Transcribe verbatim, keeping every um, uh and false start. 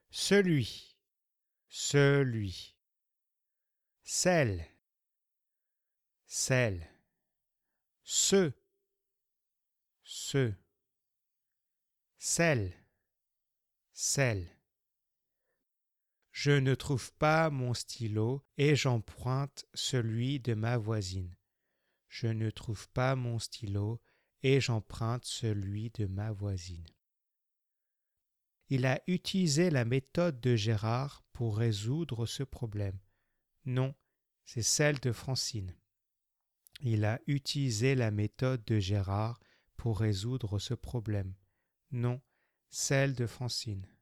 celui, celui, celle, celle, ce, ce, celle, celle. Je ne trouve pas mon stylo et j'emprunte celui de ma voisine. Je ne trouve pas mon stylo et j'emprunte celui de ma voisine. Il a utilisé la méthode de Gérard pour résoudre ce problème. Non, c'est celle de Francine. Il a utilisé la méthode de Gérard pour résoudre ce problème. Non, celle de Francine.